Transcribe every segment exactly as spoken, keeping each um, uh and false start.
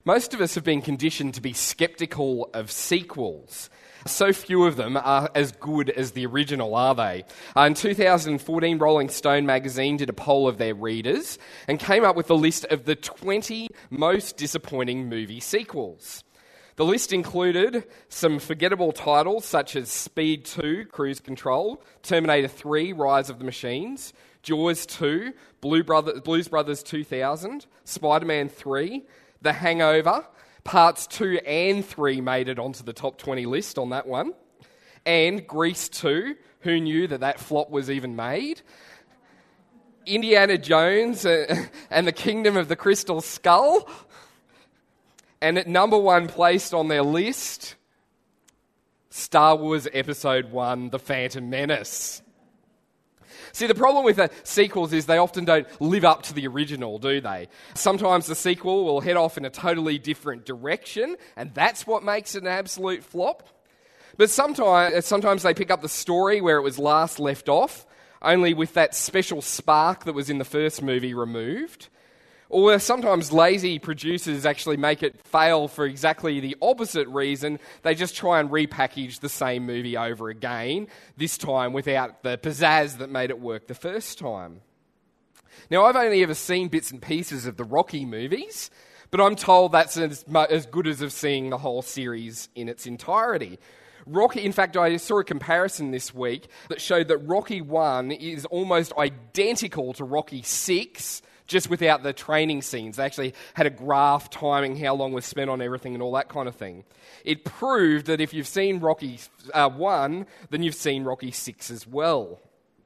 Most of us have been conditioned to be sceptical of sequels. So few of them are as good as the original, are they? Uh, in two thousand fourteen, Rolling Stone magazine did a poll of their readers and came up with a list of the twenty most disappointing movie sequels. The list included some forgettable titles such as Speed two, Cruise Control, Terminator three, Rise of the Machines, Jaws two, Blue Brother, Blues Brothers two thousand, Spider-Man three, The Hangover. Parts two and three made it onto the top twenty list on that one. And Grease two, who knew that that flop was even made? Indiana Jones and the Kingdom of the Crystal Skull. And at number one placed on their list, Star Wars Episode one, The Phantom Menace. See, the problem with the sequels is they often don't live up to the original, do they? Sometimes the sequel will head off in a totally different direction, and that's what makes it an absolute flop. But sometimes, sometimes they pick up the story where it was last left off, only with that special spark that was in the first movie removed. Or sometimes lazy producers actually make it fail for exactly the opposite reason. They just try and repackage the same movie over again, this time without the pizzazz that made it work the first time. Now, I've only ever seen bits and pieces of the Rocky movies, but I'm told that's as, as good as of seeing the whole series in its entirety. Rocky, in fact, I saw a comparison this week that showed that Rocky one is almost identical to Rocky six, just without the training scenes. They actually had a graph timing how long was spent on everything and all that kind of thing. It proved that if you've seen Rocky uh, one, then you've seen Rocky six as well.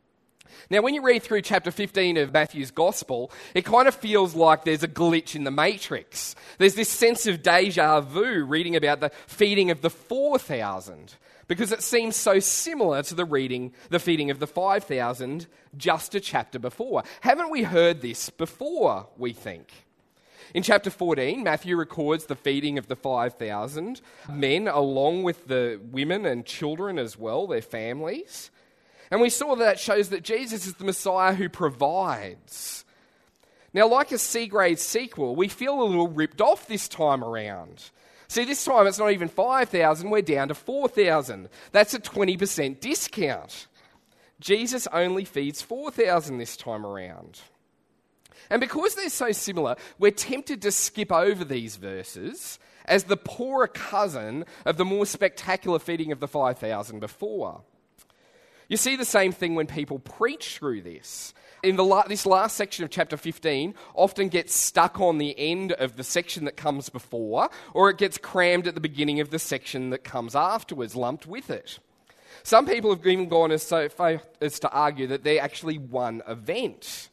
Now, when you read through chapter fifteen of Matthew's Gospel, it kind of feels like there's a glitch in the Matrix. There's this sense of deja vu reading about the feeding of the four thousand, because it seems so similar to the reading, the feeding of the five thousand just a chapter before. Haven't we heard this before, we think? In chapter fourteen, Matthew records the feeding of the five thousand men, along with the women and children as well, their families. And we saw that shows that Jesus is the Messiah who provides. Now, like a C-grade sequel, we feel a little ripped off this time around. See, this time it's not even five thousand, we're down to four thousand. That's a twenty percent discount. Jesus only feeds four thousand this time around. And because they're so similar, we're tempted to skip over these verses as the poorer cousin of the more spectacular feeding of the five thousand before. You see the same thing when people preach through this. In the la- this last section of chapter fifteen often gets stuck on the end of the section that comes before, or it gets crammed at the beginning of the section that comes afterwards, lumped with it. Some people have even gone as so far as to argue that they're actually one event.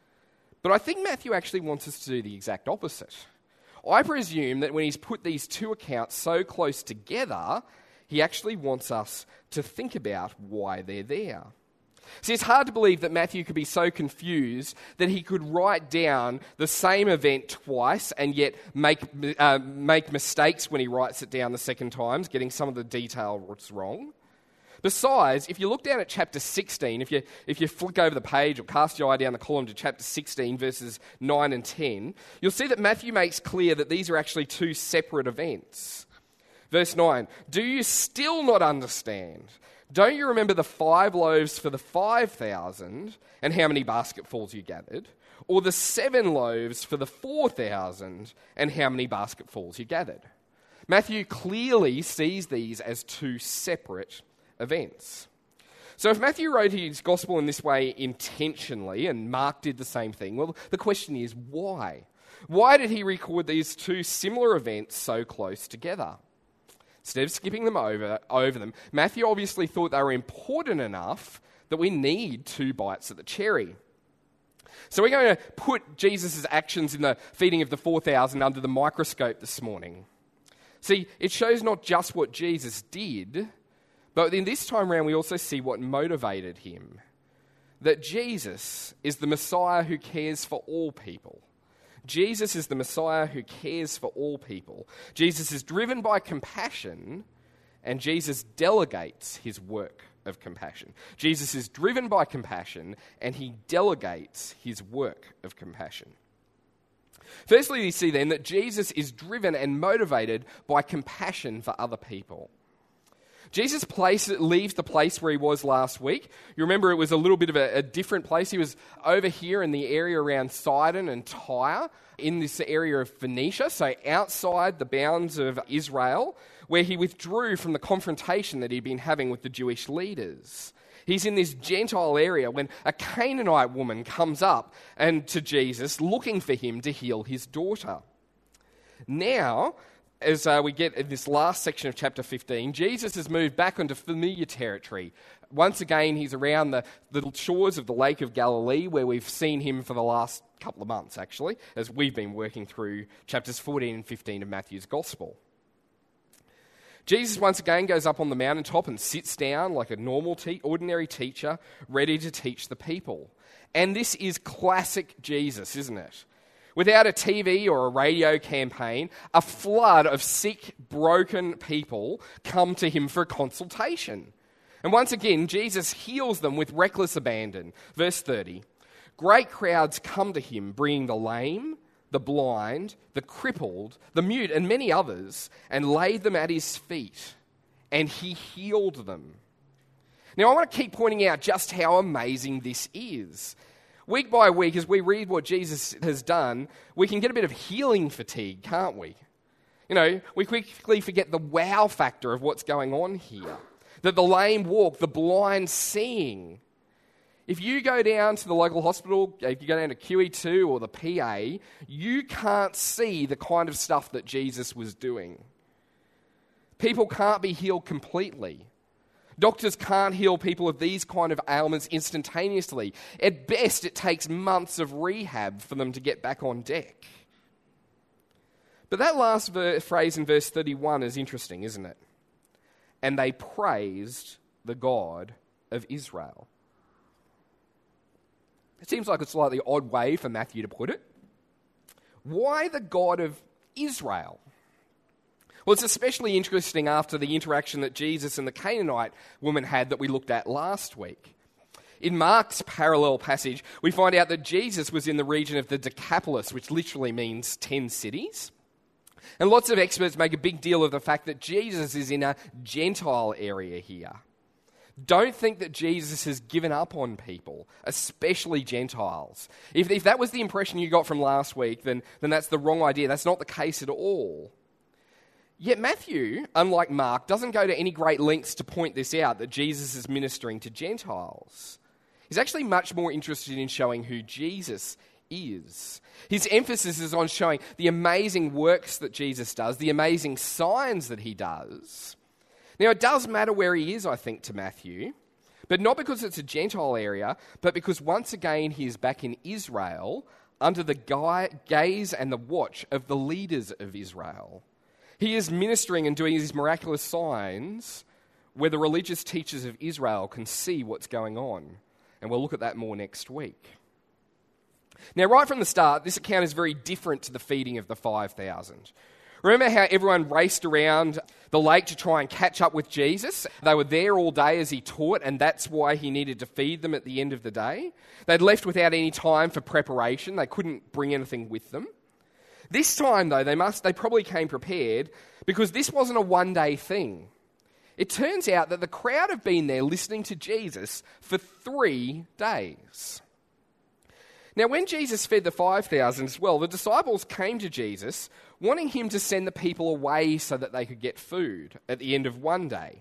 But I think Matthew actually wants us to do the exact opposite. I presume that when he's put these two accounts so close together, he actually wants us to think about why they're there. See, it's hard to believe that Matthew could be so confused that he could write down the same event twice and yet make uh, make mistakes when he writes it down the second time, getting some of the details wrong. Besides, if you look down at chapter sixteen, if you if you flick over the page or cast your eye down the column to chapter sixteen, verses nine and ten, you'll see that Matthew makes clear that these are actually two separate events. Verse nine, do you still not understand? Don't you remember the five loaves for the five thousand and how many basketfuls you gathered? Or the seven loaves for the four thousand and how many basketfuls you gathered? Matthew clearly sees these as two separate events. So if Matthew wrote his gospel in this way intentionally and Mark did the same thing, well, the question is why? Why did he record these two similar events so close together? Instead of skipping them over, over them, Matthew obviously thought they were important enough that we need two bites at the cherry. So we're going to put Jesus' actions in the feeding of the four thousand under the microscope this morning. See, it shows not just what Jesus did, but in this time around we also see what motivated him. That Jesus is the Messiah who cares for all people. Jesus is the Messiah who cares for all people. Jesus is driven by compassion, and Jesus delegates his work of compassion. Jesus is driven by compassion, and he delegates his work of compassion. Firstly, we see then that Jesus is driven and motivated by compassion for other people. Jesus place, leaves the place where he was last week. You remember it was a little bit of a, a different place. He was over here in the area around Sidon and Tyre, in this area of Phoenicia, so outside the bounds of Israel, where he withdrew from the confrontation that he'd been having with the Jewish leaders. He's in this Gentile area when a Canaanite woman comes up and to Jesus looking for him to heal his daughter. Now, as uh, we get in this last section of chapter fifteen, Jesus has moved back onto familiar territory. Once again, he's around the, the shores of the Lake of Galilee, where we've seen him for the last couple of months, actually, as we've been working through chapters fourteen and fifteen of Matthew's Gospel. Jesus once again goes up on the mountaintop and sits down like a normal, te- ordinary teacher, ready to teach the people. And this is classic Jesus, isn't it? Without a T V or a radio campaign, a flood of sick, broken people come to him for a consultation. And once again, Jesus heals them with reckless abandon. Verse thirty, great crowds come to him, bringing the lame, the blind, the crippled, the mute, and many others, and laid them at his feet, and he healed them. Now, I want to keep pointing out just how amazing this is. Week by week, as we read what Jesus has done, we can get a bit of healing fatigue, can't we? You know, we quickly forget the wow factor of what's going on here. That the lame walk, the blind seeing. If you go down to the local hospital, if you go down to Q E two or the P A, you can't see the kind of stuff that Jesus was doing. People can't be healed completely. Doctors can't heal people of these kind of ailments instantaneously. At best, it takes months of rehab for them to get back on deck. But that last ver- phrase in verse thirty-one is interesting, isn't it? And they praised the God of Israel. It seems like a slightly odd way for Matthew to put it. Why the God of Israel? Well, it's especially interesting after the interaction that Jesus and the Canaanite woman had that we looked at last week. In Mark's parallel passage, we find out that Jesus was in the region of the Decapolis, which literally means ten cities. And lots of experts make a big deal of the fact that Jesus is in a Gentile area here. Don't think that Jesus has given up on people, especially Gentiles. If, if that was the impression you got from last week, then, then that's the wrong idea. That's not the case at all. Yet Matthew, unlike Mark, doesn't go to any great lengths to point this out, that Jesus is ministering to Gentiles. He's actually much more interested in showing who Jesus is. His emphasis is on showing the amazing works that Jesus does, the amazing signs that he does. Now, it does matter where he is, I think, to Matthew, but not because it's a Gentile area, but because once again he is back in Israel under the gaze and the watch of the leaders of Israel. He is ministering and doing these miraculous signs where the religious teachers of Israel can see what's going on. And we'll look at that more next week. Now, right from the start, this account is very different to the feeding of the five thousand. Remember how everyone raced around the lake to try and catch up with Jesus? They were there all day as he taught, and that's why he needed to feed them at the end of the day. They'd left without any time for preparation. They couldn't bring anything with them. This time, though, they must they probably came prepared because this wasn't a one-day thing. It turns out that the crowd have been there listening to Jesus for three days. Now, when Jesus fed the five thousand as well, the disciples came to Jesus wanting him to send the people away so that they could get food at the end of one day.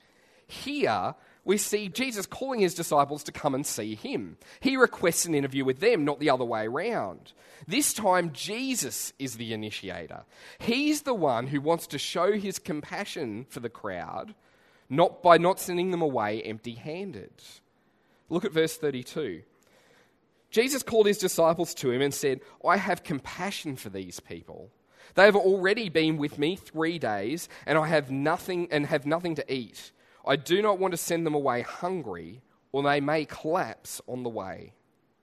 Here, we see Jesus calling his disciples to come and see him. He requests an interview with them, not the other way around. This time, Jesus is the initiator. He's the one who wants to show his compassion for the crowd, not by not sending them away empty-handed. Look at verse thirty-two. Jesus called his disciples to him and said, I have compassion for these people. They have already been with me three days, and I have nothing and have nothing to eat. I do not want to send them away hungry, or they may collapse on the way.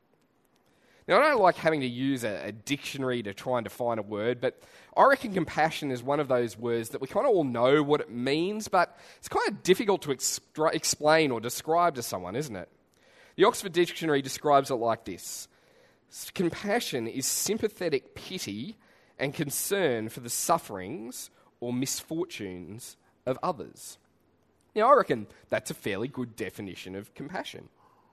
Now, I don't like having to use a, a dictionary to try and define a word, but I reckon compassion is one of those words that we kind of all know what it means, but it's kind of difficult to extra- explain or describe to someone, isn't it? The Oxford Dictionary describes it like this. Compassion is sympathetic pity and concern for the sufferings or misfortunes of others. Now, I reckon that's a fairly good definition of compassion.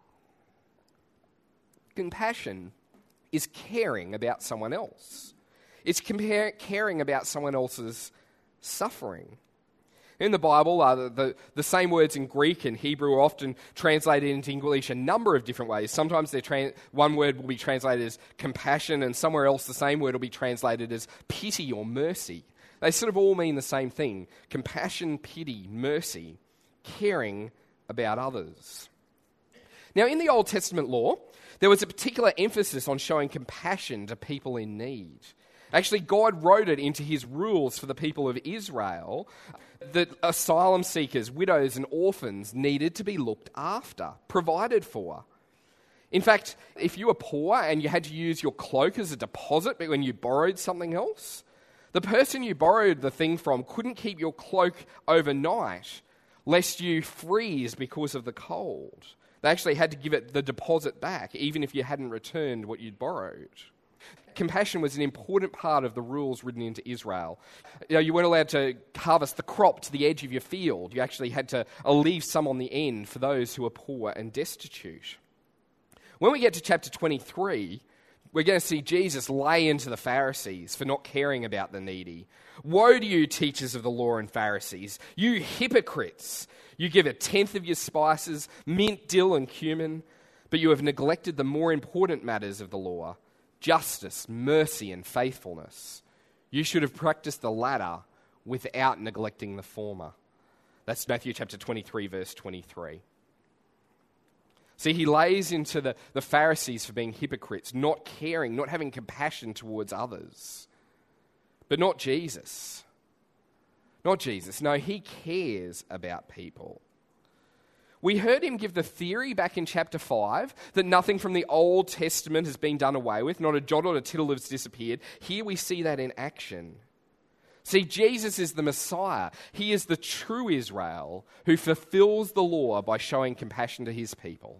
Compassion is caring about someone else. It's compare, caring about someone else's suffering. In the Bible, uh, the, the, the same words in Greek and Hebrew are often translated into English a number of different ways. Sometimes they're tra- one word will be translated as compassion, and somewhere else the same word will be translated as pity or mercy. They sort of all mean the same thing: compassion, pity, mercy, caring about others. Now, in the Old Testament law, there was a particular emphasis on showing compassion to people in need. Actually, God wrote it into his rules for the people of Israel that asylum seekers, widows, and orphans needed to be looked after, provided for. In fact, if you were poor and you had to use your cloak as a deposit when you borrowed something else, the person you borrowed the thing from couldn't keep your cloak overnight lest you freeze because of the cold. They actually had to give it the deposit back, even if you hadn't returned what you'd borrowed. Compassion was an important part of the rules written into Israel. You know, you weren't allowed to harvest the crop to the edge of your field. You actually had to leave some on the end for those who were poor and destitute. When we get to chapter twenty-three, we're going to see Jesus lay into the Pharisees for not caring about the needy. Woe to you, teachers of the law and Pharisees, you hypocrites! You give a tenth of your spices, mint, dill, and cumin, but you have neglected the more important matters of the law: justice, mercy, and faithfulness. You should have practiced the latter without neglecting the former. That's Matthew chapter twenty-three, verse twenty-three. See, he lays into the, the Pharisees for being hypocrites, not caring, not having compassion towards others. But not Jesus. Not Jesus. No, he cares about people. We heard him give the theory back in chapter five that nothing from the Old Testament has been done away with, not a jot or a tittle has disappeared. Here we see that in action. See, Jesus is the Messiah. He is the true Israel who fulfills the law by showing compassion to his people.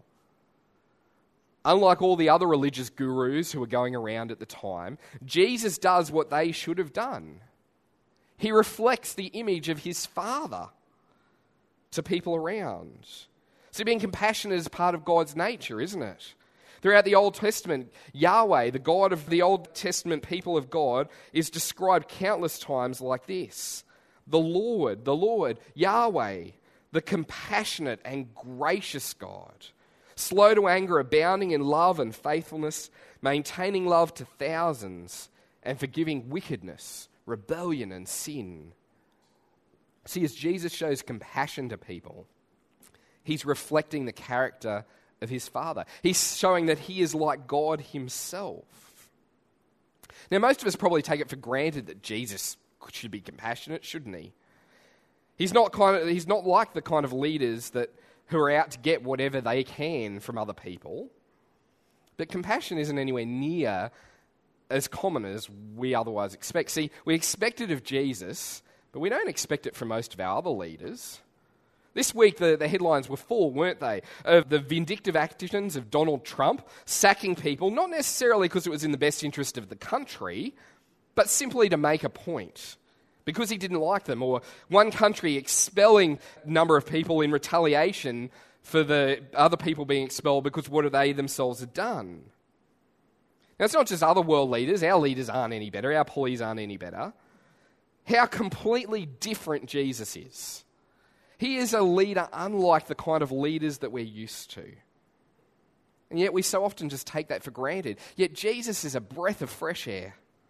Unlike all the other religious gurus who were going around at the time, Jesus does what they should have done. He reflects the image of his Father to people around. See, being compassionate is part of God's nature, isn't it? Throughout the Old Testament, Yahweh, the God of the Old Testament people of God, is described countless times like this: the Lord, the Lord, Yahweh, the compassionate and gracious God, slow to anger, abounding in love and faithfulness, maintaining love to thousands, and forgiving wickedness, rebellion, and sin. See, as Jesus shows compassion to people, he's reflecting the character of his Father. He's showing that he is like God himself. Now, most of us probably take it for granted that Jesus should be compassionate, shouldn't he? He's not kind of, he's not like the kind of leaders that who are out to get whatever they can from other people. But compassion isn't anywhere near as common as we otherwise expect. See, we expect it of Jesus, but we don't expect it from most of our other leaders. This week, the, the headlines were full, weren't they, of the vindictive actions of Donald Trump sacking people, not necessarily because it was in the best interest of the country, but simply to make a point, because he didn't like them, or one country expelling a number of people in retaliation for the other people being expelled because what they themselves had done. Now, it's not just other world leaders. Our leaders aren't any better. Our police aren't any better. How completely different Jesus is. He is a leader unlike the kind of leaders that we're used to. And yet we so often just take that for granted. Yet Jesus is a breath of fresh air.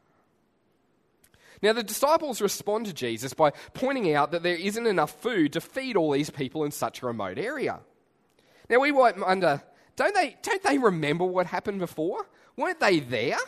Now, the disciples respond to Jesus by pointing out that there isn't enough food to feed all these people in such a remote area. Now, we might wonder, don't they, don't they remember what happened before? Weren't they there?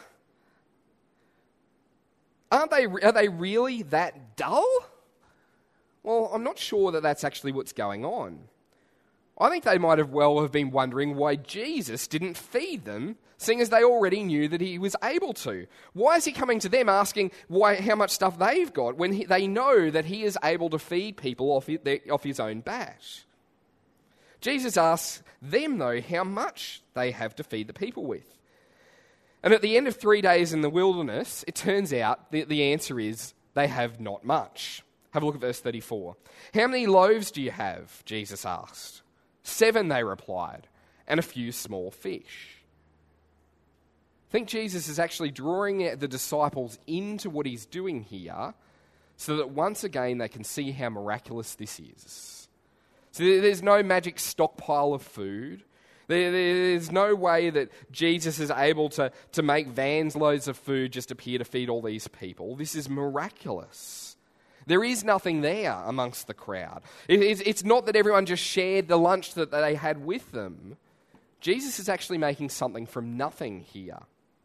Aren't they, are they really that dull? Well, I'm not sure that that's actually what's going on. I think they might have well have been wondering why Jesus didn't feed them, seeing as they already knew that he was able to. Why is he coming to them asking why how much stuff they've got when he, they know that he is able to feed people off, it, their, off his own bat? Jesus asks them, though, how much they have to feed the people with. And at the end of three days in the wilderness, it turns out that the answer is they have not much. Have a look at verse thirty-four. How many loaves do you have? Jesus asked. Seven, they replied, and a few small fish. I think Jesus is actually drawing the disciples into what he's doing here so that once again they can see how miraculous this is. So there's no magic stockpile of food. There's no way that Jesus is able to, to make vans loads of food just appear to feed all these people. This is miraculous. There is nothing there amongst the crowd. It's not that everyone just shared the lunch that they had with them. Jesus is actually making something from nothing here.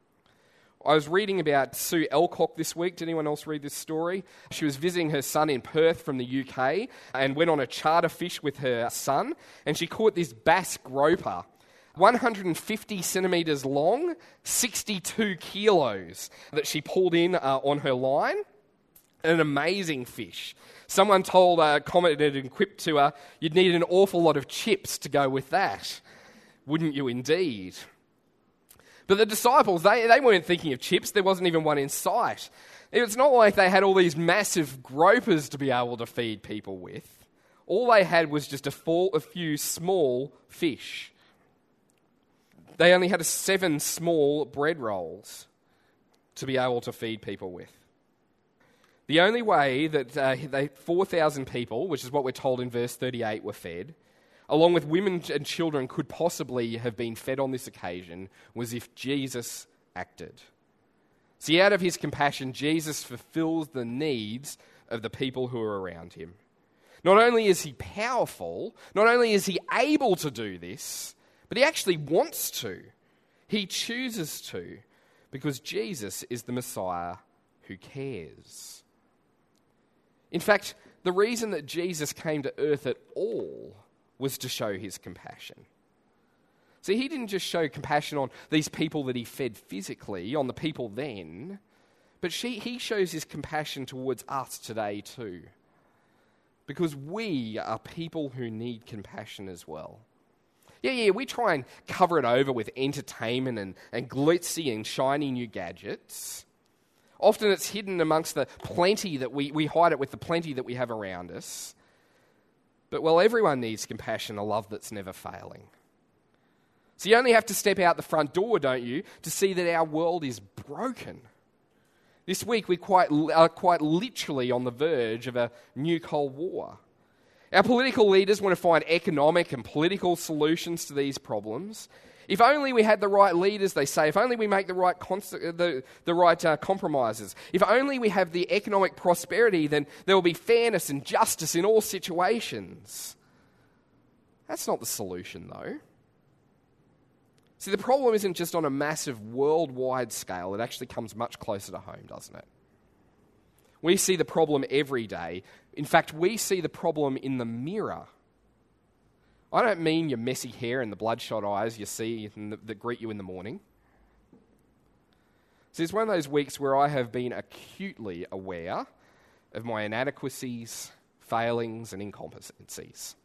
I was reading about Sue Elcock this week. Did anyone else read this story? She was visiting her son in Perth from the U K and went on a charter fish with her son, and she caught this bass groper, one hundred fifty centimetres long, sixty-two kilos, that she pulled in uh, on her line. An amazing fish. Someone told, uh, commented and quipped to her, you'd need an awful lot of chips to go with that. Wouldn't you indeed? But the disciples, they, they weren't thinking of chips. There wasn't even one in sight. It's not like they had all these massive gropers to be able to feed people with. All they had was just a, full, a few small fish. They only had a seven small bread rolls to be able to feed people with. The only way that uh, they four thousand people, which is what we're told in verse thirty-eight, were fed, along with women and children could possibly have been fed on this occasion, was if Jesus acted. See, out of his compassion, Jesus fulfills the needs of the people who are around him. Not only is he powerful, not only is he able to do this, but he actually wants to. He chooses to, because Jesus is the Messiah who cares. In fact, the reason that Jesus came to earth at all was to show his compassion. See, he didn't just show compassion on these people that he fed physically, on the people then, but she, he shows his compassion towards us today too. Because we are people who need compassion as well. Yeah, yeah, we try and cover it over with entertainment and, and glitzy and shiny new gadgets. Often it's hidden amongst the plenty that we, we hide it with the plenty that we have around us. But, well, everyone needs compassion, a love that's never failing. So you only have to step out the front door, don't you, to see that our world is broken. This week we quite are quite literally on the verge of a new Cold War. Our political leaders want to find economic and political solutions to these problems. If only we had the right leaders, they say. If only we make the right const- the, the right uh, compromises. If only we have the economic prosperity, then there will be fairness and justice in all situations. That's not the solution, though. See, the problem isn't just on a massive worldwide scale. It actually comes much closer to home, doesn't it? We see the problem every day. In fact, we see the problem in the mirror. I don't mean your messy hair and the bloodshot eyes you see the, that greet you in the morning. So it's one of those weeks where I have been acutely aware of my inadequacies, failings, and incompetencies.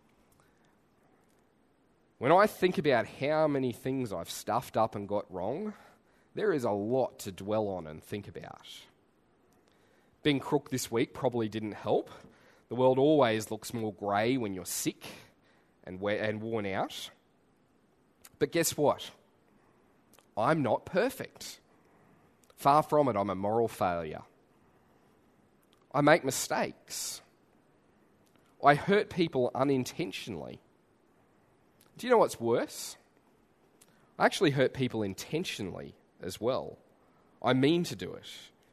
When I think about how many things I've stuffed up and got wrong, there is a lot to dwell on and think about. Being crook this week probably didn't help. The world always looks more grey when you're sick and and worn out. But guess what? I'm not perfect. Far from it, I'm a moral failure. I make mistakes. I hurt people unintentionally. Do you know what's worse? I actually hurt people intentionally as well. I mean to do it.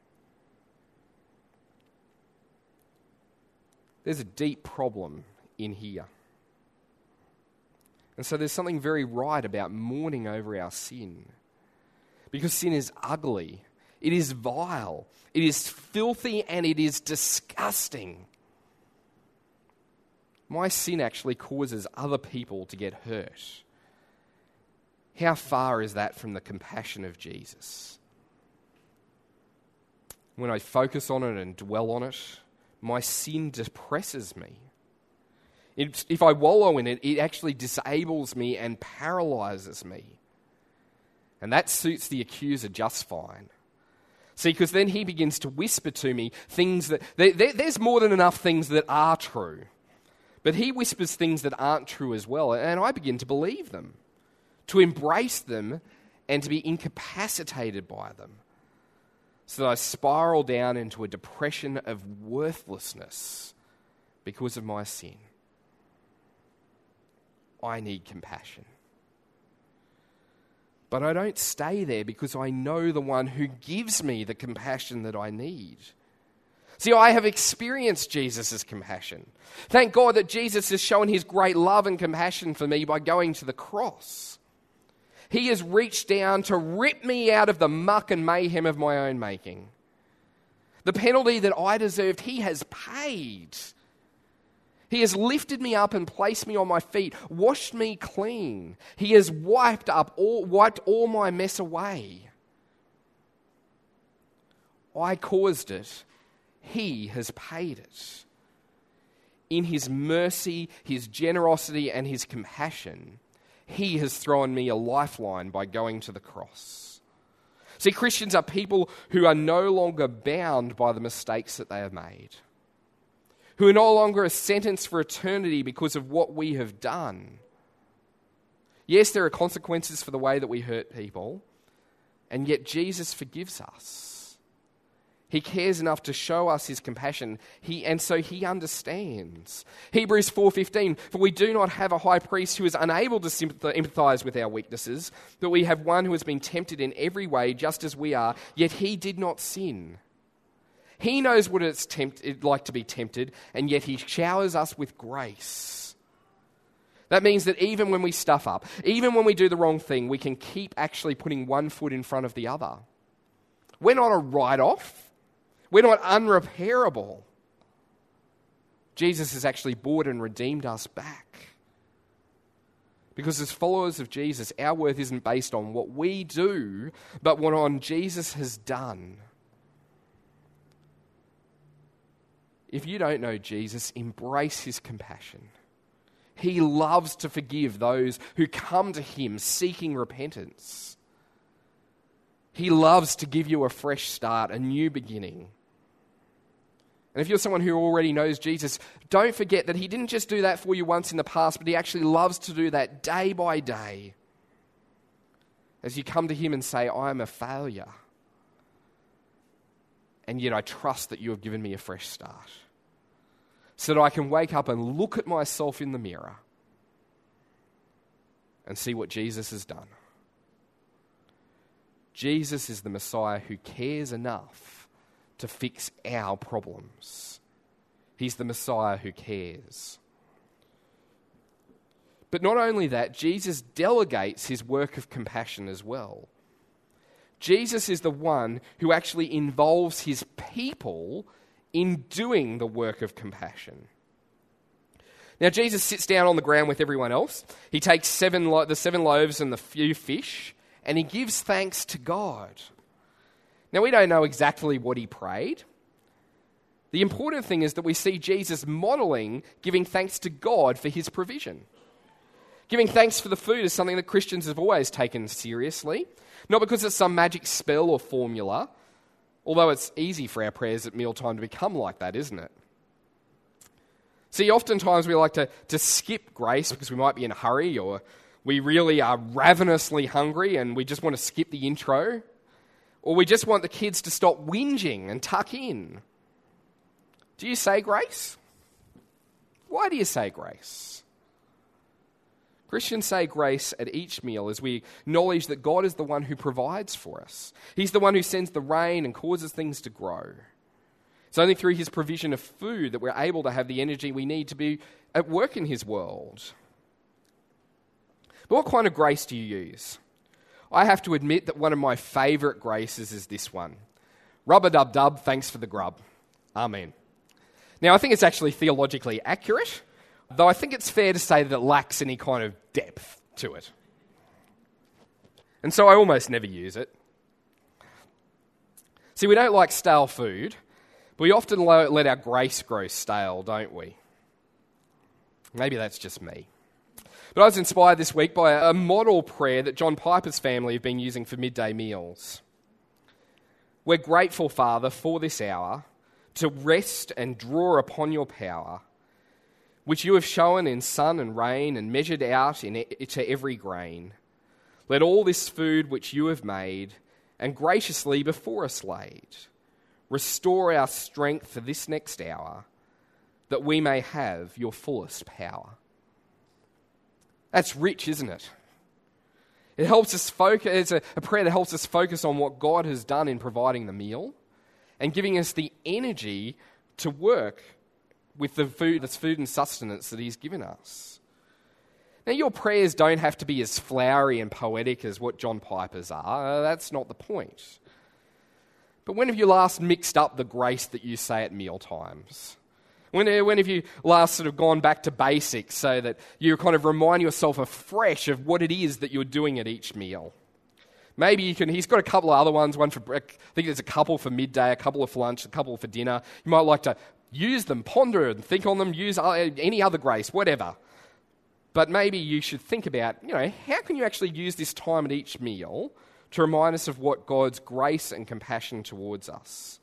There's a deep problem in here. And so there's something very right about mourning over our sin. Because sin is ugly. It is vile. It is filthy and it is disgusting. My sin actually causes other people to get hurt. How far is that from the compassion of Jesus? When I focus on it and dwell on it, my sin depresses me. It, if I wallow in it, it actually disables me and paralyzes me. And that suits the accuser just fine. See, because then he begins to whisper to me things that, there, there, there's more than enough things that are true. But he whispers things that aren't true as well, and I begin to believe them, to embrace them, and to be incapacitated by them. So that I spiral down into a depression of worthlessness because of my sin. I need compassion. But I don't stay there because I know the one who gives me the compassion that I need. See, I have experienced Jesus' compassion. Thank God that Jesus has shown his great love and compassion for me by going to the cross. He has reached down to rip me out of the muck and mayhem of my own making. The penalty that I deserved, he has paid. He has lifted me up and placed me on my feet, washed me clean. He has wiped up all, wiped all my mess away. I caused it. He has paid it. In his mercy, his generosity, and his compassion, he has thrown me a lifeline by going to the cross. See, Christians are people who are no longer bound by the mistakes that they have made, who are no longer a sentence for eternity because of what we have done. Yes, there are consequences for the way that we hurt people, and yet Jesus forgives us. He cares enough to show us his compassion, he, and so he understands. Hebrews four fifteen, for we do not have a high priest who is unable to sympathize with our weaknesses, but we have one who has been tempted in every way just as we are, yet he did not sin. He knows what it's tempt- like to be tempted, and yet he showers us with grace. That means that even when we stuff up, even when we do the wrong thing, we can keep actually putting one foot in front of the other. We're not a write-off. We're not unrepairable. Jesus has actually bought and redeemed us back. Because as followers of Jesus, our worth isn't based on what we do, but what on Jesus has done. If you don't know Jesus, embrace his compassion. He loves to forgive those who come to him seeking repentance. He loves to give you a fresh start, a new beginning. And if you're someone who already knows Jesus, don't forget that he didn't just do that for you once in the past, but he actually loves to do that day by day. As you come to him and say, I am a failure, and yet I trust that you have given me a fresh start, so that I can wake up and look at myself in the mirror and see what Jesus has done. Jesus is the Messiah who cares enough to fix our problems. He's the Messiah who cares. But not only that, Jesus delegates his work of compassion as well. Jesus is the one who actually involves his people in doing the work of compassion. Now, Jesus sits down on the ground with everyone else. He takes seven lo- the seven loaves and the few fish, and he gives thanks to God. Now, we don't know exactly what he prayed. The important thing is that we see Jesus modeling giving thanks to God for his provision. Giving thanks for the food is something that Christians have always taken seriously, not because it's some magic spell or formula, although it's easy for our prayers at mealtime to become like that, isn't it? See, oftentimes we like to, to skip grace because we might be in a hurry, or we really are ravenously hungry and we just want to skip the intro. Or we just want the kids to stop whinging and tuck in. Do you say grace? Why do you say grace? Christians say grace at each meal as we acknowledge that God is the one who provides for us. He's the one who sends the rain and causes things to grow. It's only through his provision of food that we're able to have the energy we need to be at work in his world. But what kind of grace do you use? I have to admit that one of my favourite graces is this one. Rub-a-dub-dub, thanks for the grub. Amen. Now, I think it's actually theologically accurate, though I think it's fair to say that it lacks any kind of depth to it. And so I almost never use it. See, we don't like stale food, but we often let our grace grow stale, don't we? Maybe that's just me. But I was inspired this week by a model prayer that John Piper's family have been using for midday meals. We're grateful, Father, for this hour to rest and draw upon your power, which you have shown in sun and rain and measured out in it to every grain. Let all this food which you have made and graciously before us laid restore our strength for this next hour, that we may have your fullest power. That's rich, isn't it? It helps us focus. It's a, a prayer that helps us focus on what God has done in providing the meal and giving us the energy to work with the food, this food and sustenance that he's given us. Now, your prayers don't have to be as flowery and poetic as what John Piper's are. That's not the point. But when have you last mixed up the grace that you say at meal times? When, when have you last sort of gone back to basics so that you kind of remind yourself afresh of what it is that you're doing at each meal? Maybe you can, he's got a couple of other ones, one for, I think there's a couple for midday, a couple for lunch, a couple for dinner. You might like to use them, ponder and think on them, use any other grace, whatever. But maybe you should think about, you know, how can you actually use this time at each meal to remind us of what God's grace and compassion towards us?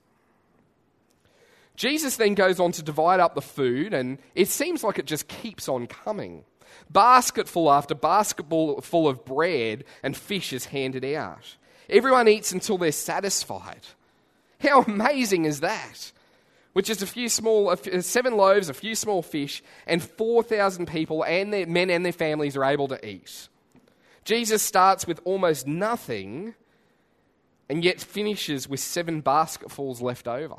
Jesus then goes on to divide up the food, and it seems like it just keeps on coming. Basketful after basketful full of bread and fish is handed out. Everyone eats until they're satisfied. How amazing is that? With just a few small, seven loaves, a few small fish, and four thousand people and their men and their families are able to eat. Jesus starts with almost nothing and yet finishes with seven basketfuls left over.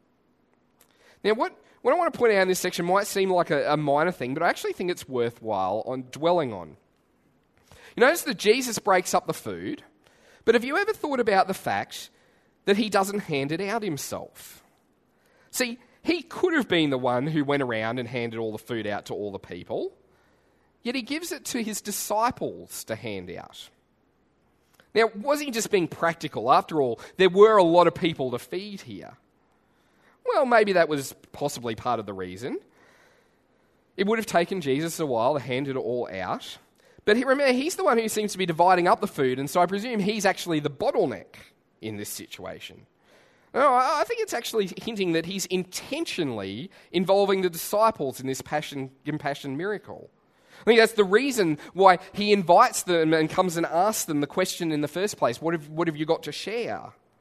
Now, what, what I want to point out in this section might seem like a, a minor thing, but I actually think it's worthwhile on dwelling on. You notice that Jesus breaks up the food, but have you ever thought about the fact that he doesn't hand it out himself? See, he could have been the one who went around and handed all the food out to all the people, yet he gives it to his disciples to hand out. Now, was he just being practical? After all, there were a lot of people to feed here. Well, maybe that was possibly part of the reason. It would have taken Jesus a while to hand it all out. But he, remember, he's the one who seems to be dividing up the food, and so I presume he's actually the bottleneck in this situation. No, I think it's actually hinting that he's intentionally involving the disciples in this passion, compassion miracle. I think that's the reason why he invites them and comes and asks them the question in the first place, what have, what have you got to share?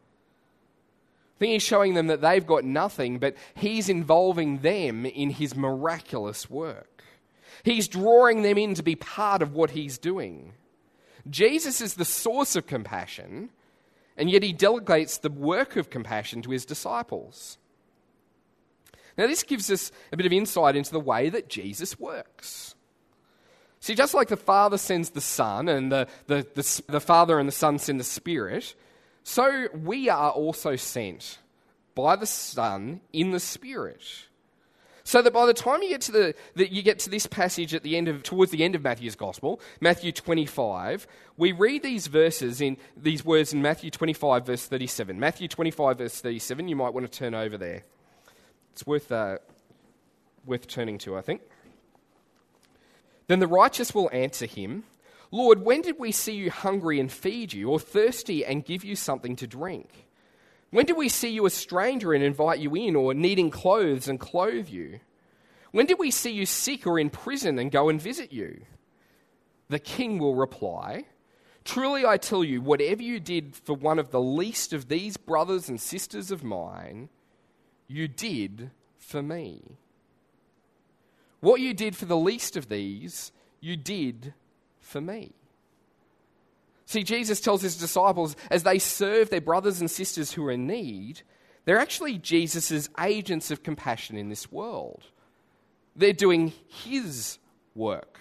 I think he's showing them that they've got nothing, but he's involving them in his miraculous work. He's drawing them in to be part of what he's doing. Jesus is the source of compassion, and yet he delegates the work of compassion to his disciples. Now, this gives us a bit of insight into the way that Jesus works. See, just like the Father sends the Son, and the, the, the, the Father and the Son send the Spirit, so we are also sent by the Son in the Spirit. So that by the time you get to the that you get to this passage at the end of towards the end of Matthew's Gospel, Matthew twenty-five, we read these verses in these words in Matthew twenty-five verse thirty-seven. Matthew twenty-five verse thirty-seven. You might want to turn over there. It's worth uh, worth turning to, I think. Then the righteous will answer him, Lord, when did we see you hungry and feed you, or thirsty and give you something to drink? When did we see you a stranger and invite you in, or needing clothes and clothe you? When did we see you sick or in prison and go and visit you? The king will reply, truly I tell you, whatever you did for one of the least of these brothers and sisters of mine, you did for me. What you did for the least of these, you did for me. See, Jesus tells his disciples, as they serve their brothers and sisters who are in need, they're actually Jesus' agents of compassion in this world. They're doing his work.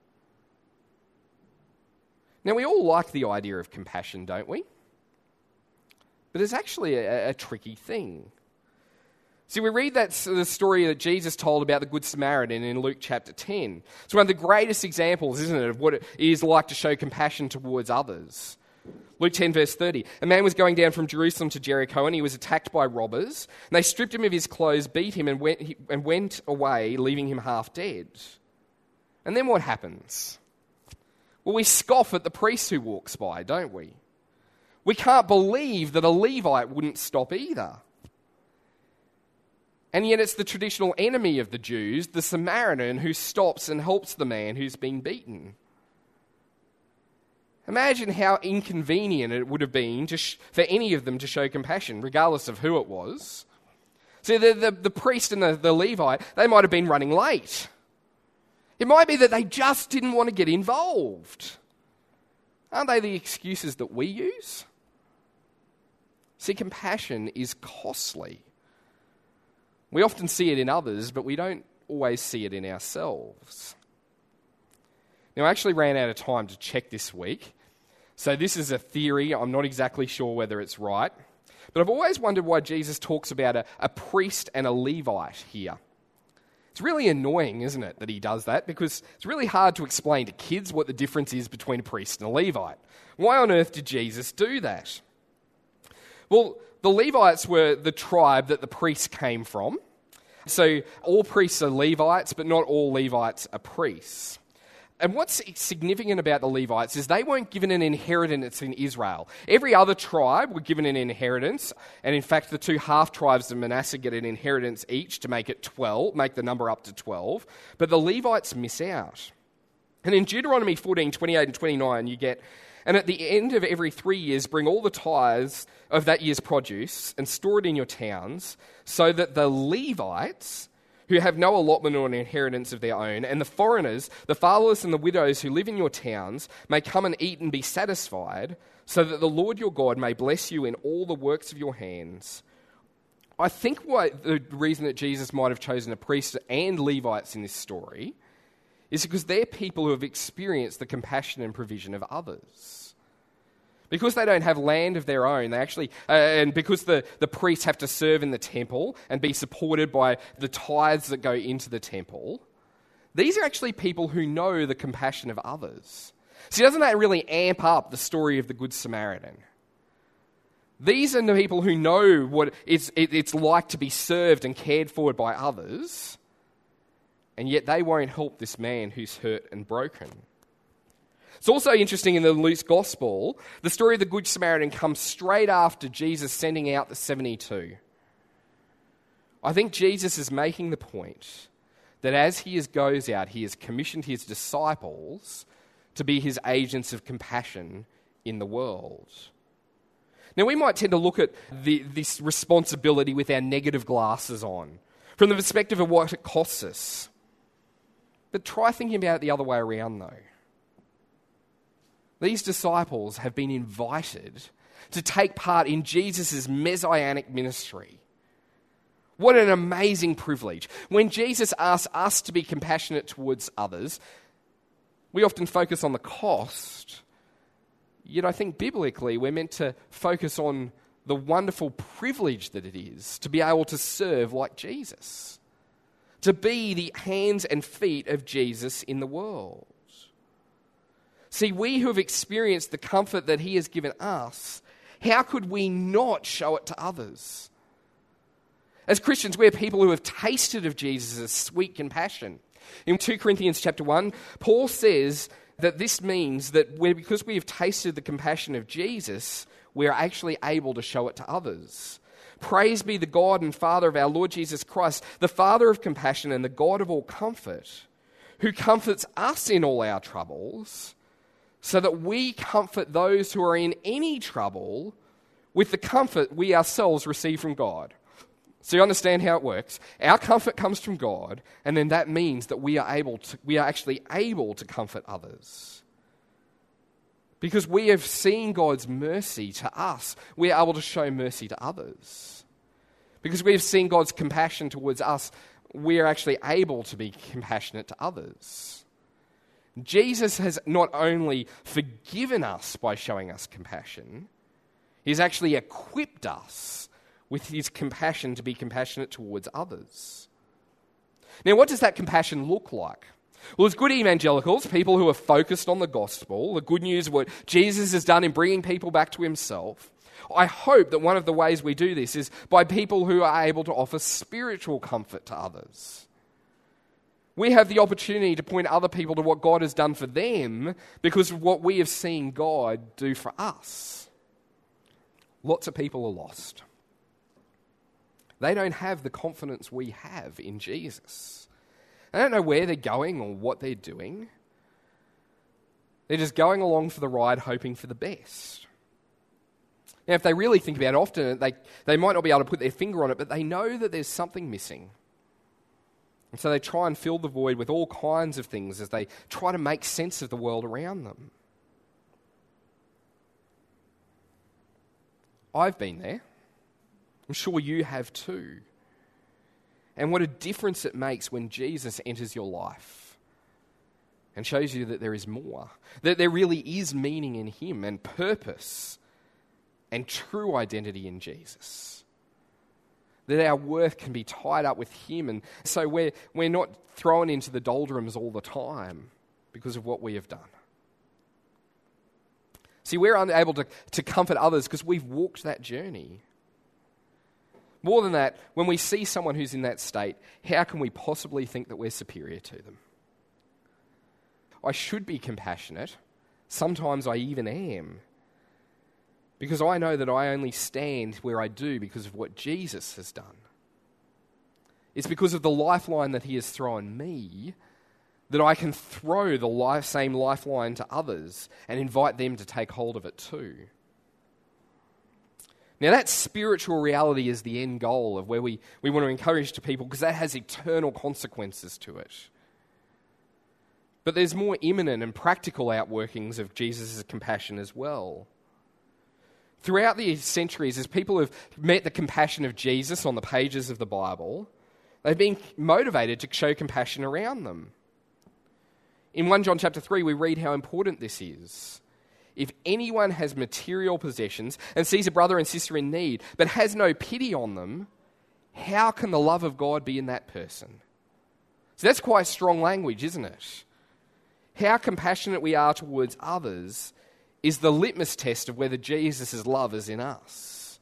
Now, we all like the idea of compassion, don't we? But it's actually a, a tricky thing. See, we read that the story that Jesus told about the Good Samaritan in Luke chapter ten. It's one of the greatest examples, isn't it, of what it is like to show compassion towards others. Luke ten verse thirty. A man was going down from Jerusalem to Jericho, and he was attacked by robbers. And they stripped him of his clothes, beat him, and went, and went away, leaving him half dead. And then what happens? Well, we scoff at the priest who walks by, don't we? We can't believe that a Levite wouldn't stop either. And yet it's the traditional enemy of the Jews, the Samaritan, who stops and helps the man who's been beaten. Imagine how inconvenient it would have been to sh- for any of them to show compassion, regardless of who it was. See, the, the, the priest and the, the Levite, they might have been running late. It might be that they just didn't want to get involved. Aren't they the excuses that we use? See, compassion is costly. We often see it in others, but we don't always see it in ourselves. Now, I actually ran out of time to check this week. So this is a theory. I'm not exactly sure whether it's right. But I've always wondered why Jesus talks about a, a priest and a Levite here. It's really annoying, isn't it, that he does that? Because it's really hard to explain to kids what the difference is between a priest and a Levite. Why on earth did Jesus do that? Well, the Levites were the tribe that the priests came from. So all priests are Levites, but not all Levites are priests. And what's significant about the Levites is they weren't given an inheritance in Israel. Every other tribe were given an inheritance, and in fact the two half-tribes of Manasseh get an inheritance each to make it twelve, make the number up to twelve, but the Levites miss out. And in Deuteronomy fourteen, twenty-eight and twenty-nine you get, and at the end of every three years bring all the tithes of that year's produce and store it in your towns, so that the Levites, who have no allotment or an inheritance of their own, and the foreigners, the fatherless and the widows who live in your towns, may come and eat and be satisfied, so that the Lord your God may bless you in all the works of your hands. I think what the reason that Jesus might have chosen a priest and Levites in this story is because they're people who have experienced the compassion and provision of others. Because they don't have land of their own, they actually, uh, and because the, the priests have to serve in the temple and be supported by the tithes that go into the temple, these are actually people who know the compassion of others. See, doesn't that really amp up the story of the Good Samaritan? These are the people who know what it's, it, it's like to be served and cared for by others, and yet they won't help this man who's hurt and broken. It's also interesting in the Luke's Gospel, the story of the Good Samaritan comes straight after Jesus sending out the seventy-two. I think Jesus is making the point that as he is, goes out, he has commissioned his disciples to be his agents of compassion in the world. Now, we might tend to look at the, this responsibility with our negative glasses on, from the perspective of what it costs us. But try thinking about it the other way around, though. These disciples have been invited to take part in Jesus' messianic ministry. What an amazing privilege. When Jesus asks us to be compassionate towards others, we often focus on the cost. Yet I think biblically we're meant to focus on the wonderful privilege that it is to be able to serve like Jesus, to be the hands and feet of Jesus in the world. See, we who have experienced the comfort that he has given us, how could we not show it to others? As Christians, we're people who have tasted of Jesus' sweet compassion. In Second Corinthians chapter one, Paul says that this means that we're, because we have tasted the compassion of Jesus, we're actually able to show it to others. Praise be the God and Father of our Lord Jesus Christ, the Father of compassion and the God of all comfort, who comforts us in all our troubles, so that we comfort those who are in any trouble with the comfort we ourselves receive from God. So you understand how it works. Our comfort comes from God, and then that means that we are able to, we are actually able to comfort others. Because we have seen God's mercy to us, we are able to show mercy to others. Because we have seen God's compassion towards us, we are actually able to be compassionate to others. Jesus has not only forgiven us by showing us compassion, he's actually equipped us with his compassion to be compassionate towards others. Now, what does that compassion look like? Well, as good evangelicals, people who are focused on the gospel, the good news of what Jesus has done in bringing people back to himself, I hope that one of the ways we do this is by people who are able to offer spiritual comfort to others. We have the opportunity to point other people to what God has done for them because of what we have seen God do for us. Lots of people are lost. They don't have the confidence we have in Jesus. They don't know where they're going or what they're doing. They're just going along for the ride, hoping for the best. Now, if they really think about it, often they, they might not be able to put their finger on it, but they know that there's something missing. And so they try and fill the void with all kinds of things as they try to make sense of the world around them. I've been there. I'm sure you have too. And what a difference it makes when Jesus enters your life and shows you that there is more, that there really is meaning in him and purpose and true identity in Jesus. That our worth can be tied up with him, and so we're, we're not thrown into the doldrums all the time because of what we have done. See, we're unable to, to comfort others because we've walked that journey. More than that, when we see someone who's in that state, how can we possibly think that we're superior to them? I should be compassionate. Sometimes I even am. Because I know that I only stand where I do because of what Jesus has done. It's because of the lifeline that he has thrown me that I can throw the life, same lifeline to others and invite them to take hold of it too. Now that spiritual reality is the end goal of where we, we want to encourage to people because that has eternal consequences to it. But there's more imminent and practical outworkings of Jesus' compassion as well. Throughout the centuries, as people have met the compassion of Jesus on the pages of the Bible, they've been motivated to show compassion around them. In First John chapter three, we read how important this is. If anyone has material possessions and sees a brother and sister in need, but has no pity on them, how can the love of God be in that person? So that's quite strong language, isn't it? How compassionate we are towards others is the litmus test of whether Jesus' love is in us.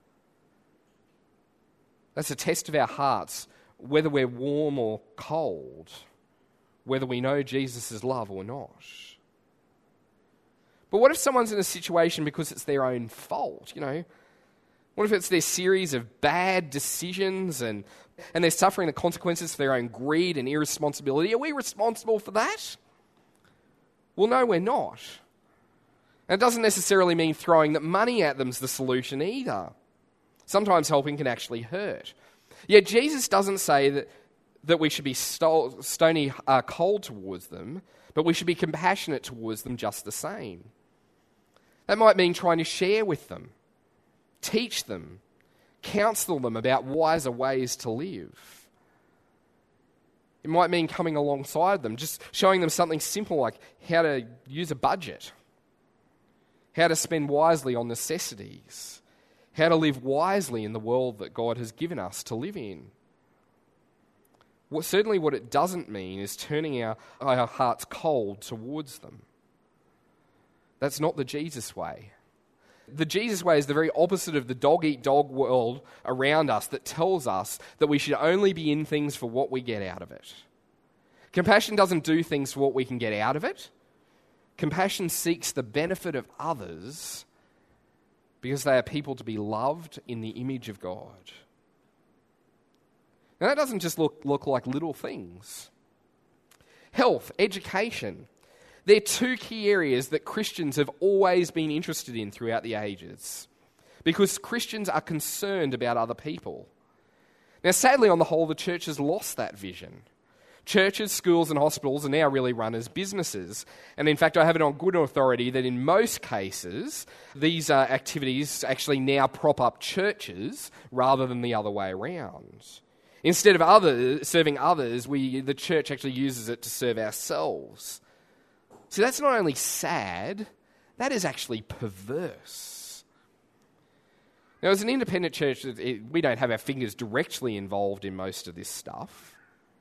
That's a test of our hearts, whether we're warm or cold, whether we know Jesus' love or not. But what if someone's in a situation because it's their own fault, you know? What if it's their series of bad decisions and, and they're suffering the consequences for their own greed and irresponsibility? Are we responsible for that? Well, no, we're not. And it doesn't necessarily mean throwing that money at them's the solution either. Sometimes helping can actually hurt. Yet Jesus doesn't say that, that we should be sto- stony uh, cold towards them, but we should be compassionate towards them just the same. That might mean trying to share with them, teach them, counsel them about wiser ways to live. It might mean coming alongside them, just showing them something simple like how to use a budget, how to spend wisely on necessities, how to live wisely in the world that God has given us to live in. What, certainly what it doesn't mean is turning our, our hearts cold towards them. That's not the Jesus way. The Jesus way is the very opposite of the dog-eat-dog world around us that tells us that we should only be in things for what we get out of it. Compassion doesn't do things for what we can get out of it. Compassion seeks the benefit of others because they are people to be loved in the image of God. Now that doesn't just look, look like little things. Health, education, they're two key areas that Christians have always been interested in throughout the ages because Christians are concerned about other people. Now sadly, on the whole, the church has lost that vision. Churches, schools and hospitals are now really run as businesses. And in fact, I have it on good authority that in most cases, these uh, activities actually now prop up churches rather than the other way around. Instead of others, serving others, we, the church actually uses it to serve ourselves. So that's not only sad, that is actually perverse. Now, as an independent church, it, we don't have our fingers directly involved in most of this stuff.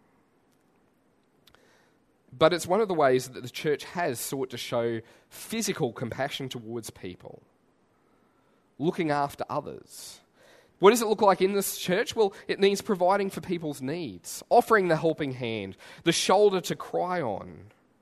But it's one of the ways that the church has sought to show physical compassion towards people, looking after others, What does it look like in this church? Well, it means providing for people's needs, offering the helping hand, the shoulder to cry on,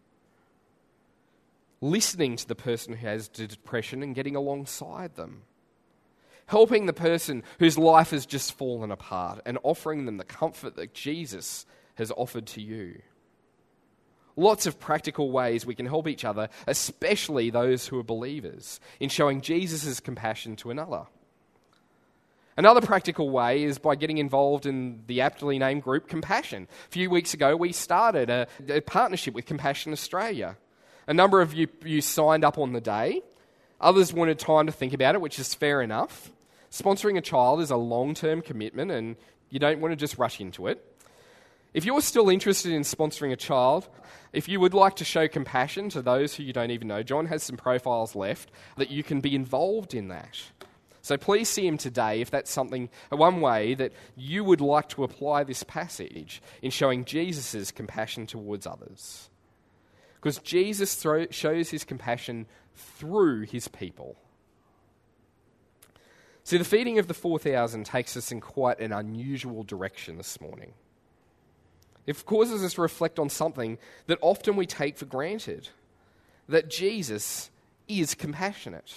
listening to the person who has depression and getting alongside them, helping the person whose life has just fallen apart and offering them the comfort that Jesus has offered to you. Lots of practical ways we can help each other, especially those who are believers, in showing Jesus' compassion to another. Another practical way is by getting involved in the aptly named group Compassion. A few weeks ago, we started a, a partnership with Compassion Australia. A number of you, you signed up on the day. Others wanted time to think about it, which is fair enough. Sponsoring a child is a long-term commitment, and you don't want to just rush into it. If you're still interested in sponsoring a child, if you would like to show compassion to those who you don't even know, John has some profiles left that you can be involved in that. So please see him today if that's something, one way that you would like to apply this passage in showing Jesus' compassion towards others. Because Jesus thro- shows his compassion through his people. See, the feeding of the four thousand takes us in quite an unusual direction this morning. It causes us to reflect on something that often we take for granted, that Jesus is compassionate.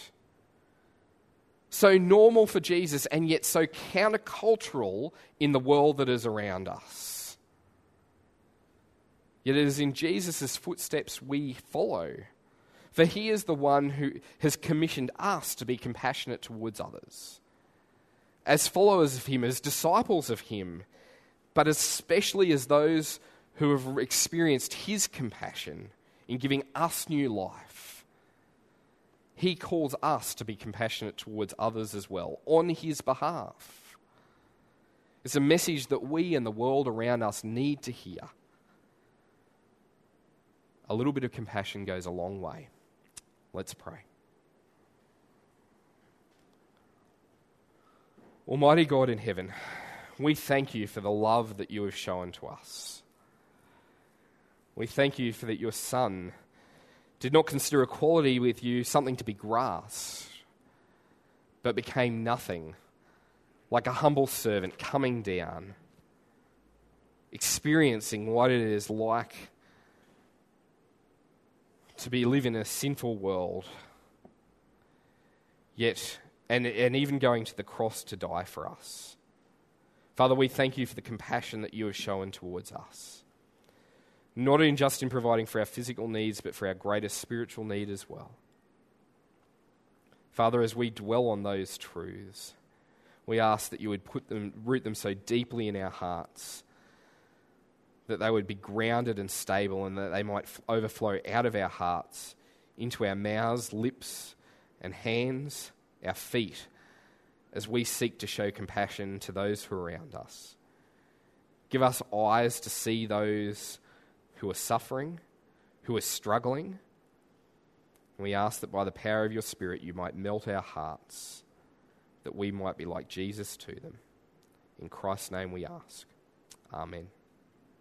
So normal for Jesus and yet so countercultural in the world that is around us. Yet it is in Jesus' footsteps we follow. For he is the one who has commissioned us to be compassionate towards others. As followers of him, as disciples of him, but especially as those who have experienced his compassion in giving us new life. He calls us to be compassionate towards others as well, on his behalf. It's a message that we and the world around us need to hear. A little bit of compassion goes a long way. Let's pray. Almighty God in heaven, we thank you for the love that you have shown to us. We thank you for that your Son did not consider equality with you something to be grasped, but became nothing, like a humble servant coming down, experiencing what it is like to be live in a sinful world, yet, and, and even going to the cross to die for us. Father, we thank you for the compassion that you have shown towards us. Not in just in providing for our physical needs, but for our greatest spiritual need as well. Father, as we dwell on those truths, we ask that you would put them, root them so deeply in our hearts that they would be grounded and stable, and that they might f- overflow out of our hearts into our mouths, lips, and hands, our feet, as we seek to show compassion to those who are around us. Give us eyes to see those who are suffering, who are struggling. And we ask that by the power of your Spirit you might melt our hearts, that we might be like Jesus to them. In Christ's name we ask. Amen.